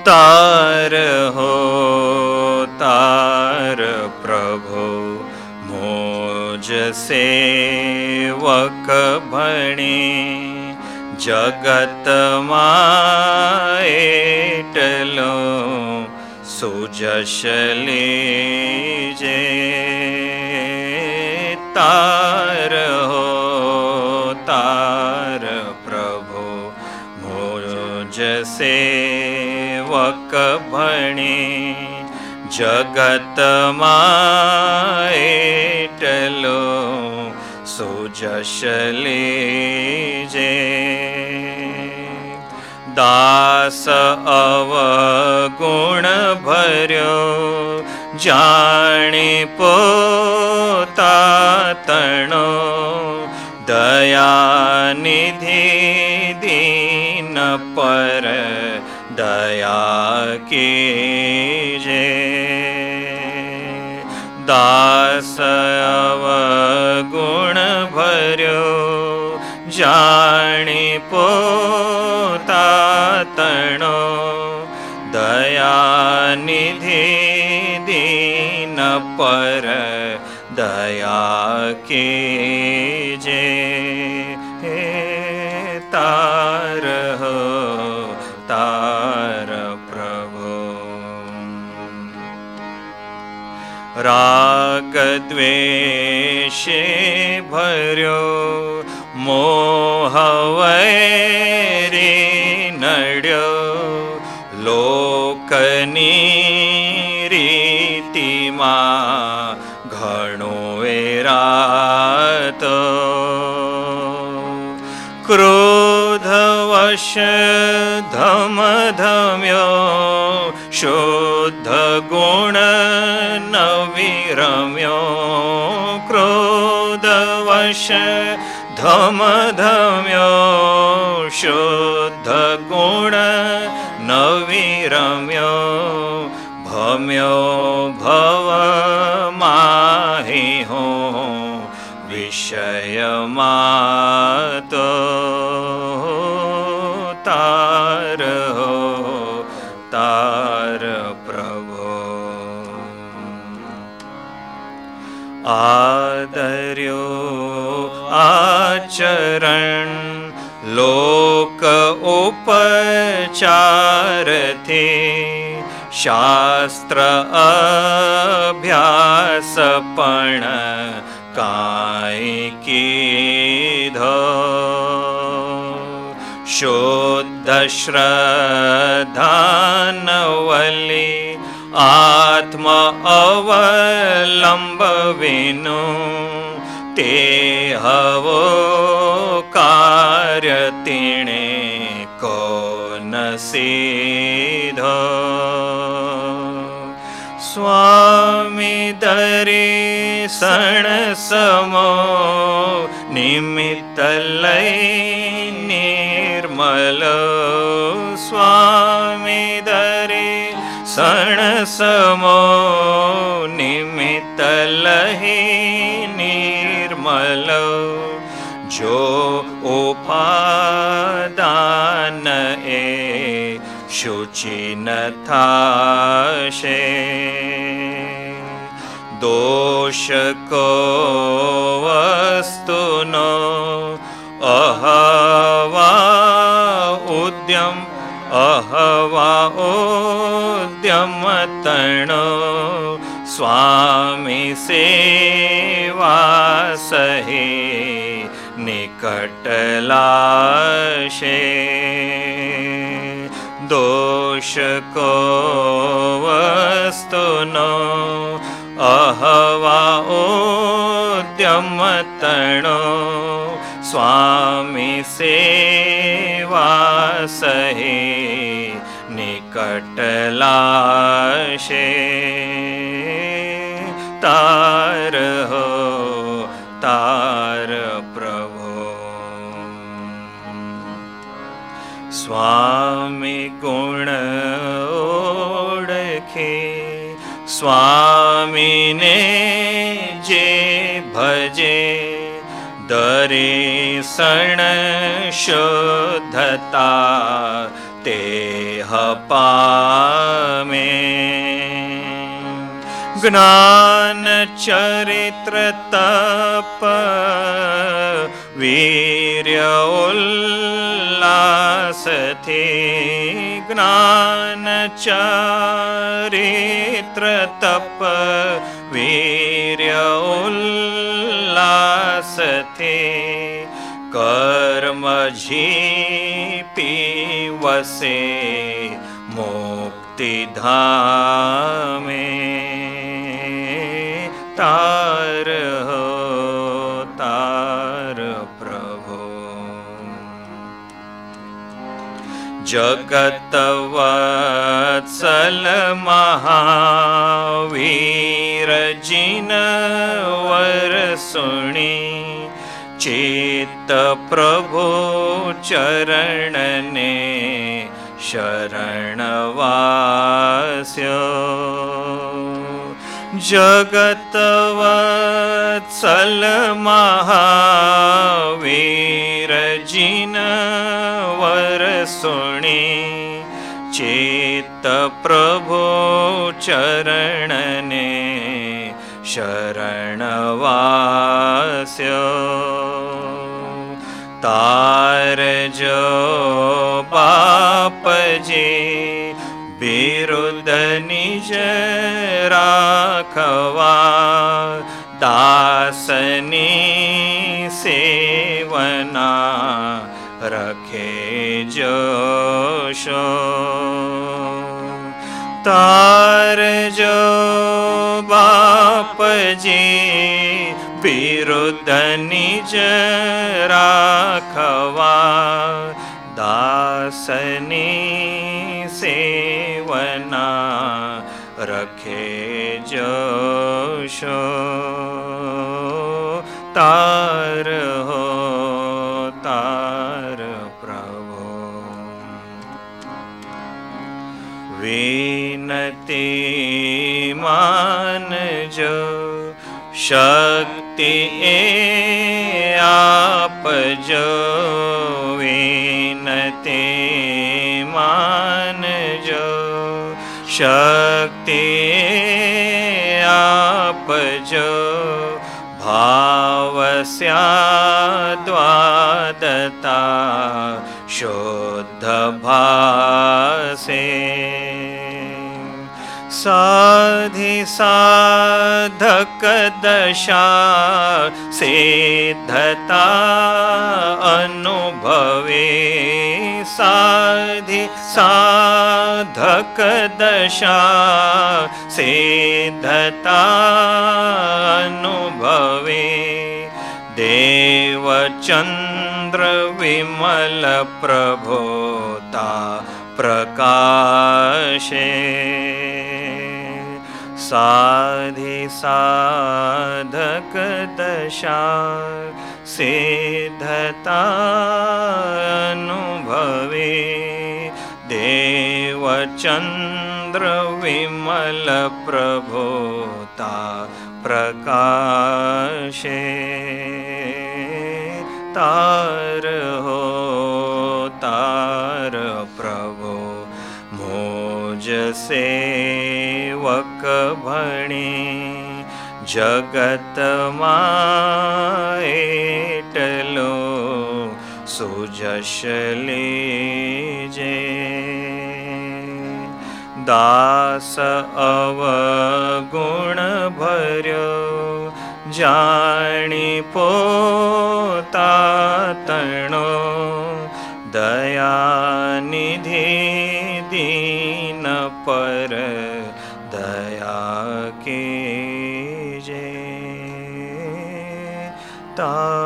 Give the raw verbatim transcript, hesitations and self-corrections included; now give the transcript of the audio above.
तार हो तार प्रभु मोज सेवक भणे जगत माएटलो सुजश लीजे तार हो तार प्रभु मोज सेवक भणे जगत माएटलो सुजश लीजे दास अवगुण भर्यो जाने पोता तणो दयानिधि दीन पर दया कीजे दास अवगुण भर्यो जाने पोता तणो दयानिधि दीन पर दया कीजे तार हो तार प्रभु राग द्वेषे भर्यो मोह वैरी नड्यो लोकनी रीतिमा घणो वेरातो क्रोधवश धम धम्यो शुद्ध गुण न विरम्यो क्रोधवश धम धम्यो शुद्ध गुण न विरम्यो भम्यो भव माहि हो विषय मातो तार हो तार प्रभु आदर्यो आचरण लोक उपचार थे शास्त्र अभ्यास पण काई कीधो शुद्ध श्रद्धानवली आत्म अवलंब विनु ते हवो कार्य तिणे को न सीधो स्वामी दर्शन समो निमित्त लई निर्मल स्वामी दर्शन समो निमित्त लई निर्मल जो उपादान ए शुचि न थाशे दोष को वस्तुनो अहवा उद्यम अहवा उद्यम तणो स्वामी सेवा सहे निकट लाशे दोष को वस्तुनो अहवा उद्यम तणो स्वामी सेवा सहे निकट लाशे तार हो तार प्रभु स्वामी गुण ओळखे स्वामी ने जे भजे दर्शन शुद्धता તેહ પામે. જ્ઞાન ચરિત્ર તપ વીર્ય ઉલ્લાસથી. જ્ઞાન ચરિત્ર તપ વીર્ય ઉલ્લાસથી. કર્મ ઝીપી વસે મુક્તિધામે. તાર હો તાર પ્રભુ. જગત વત્સલ મહાવીર જીન વર સુણી. ચિત્ત પ્રભુ ચરણને શરણવાસ્યો. જગત વત્સલ મહાવીર જીન વર સુણી. ચિત્ત પ્રભુ ચરણને શરણવાસ્યો. તારજો બાપજી બિરુદ નિજ રાખવા. દાસની સેવના રખે જોશો. તારજો બાપજી બિરુદ નિજ રાખવા. દાસની સેવના રખે જોશો. તાર હો તાર પ્રભુ. વિનતી માનજો શક્તિ એ આપજો. વિનતી માનજો શક્તિ આપજો. ભાવ સ્યાદ્વાદતા શુદ્ધ ભાસે. સાધિ સાધક દશા સિદ્ધતા અનુભવે. સાધિ સાધક દશા સિદ્ધતા અનુભવે. દેવચંદ્ર વિમલ પ્રભોતા પ્રકાશે. સાધિ સાધક દશા સિદ્ધતા અનુભવે. દેવચંદ્ર વિમલ પ્રભોતા પ્રકાશે. તાર હો તાર પ્રભુ. મોજ સેવક ભણી જગતમાં એટલો સુજશ લેજે. દાસ અવગુણ ભર્યો જાણી પોતાતણો. દયાનિધિ દીન પર દયા કેજે. તા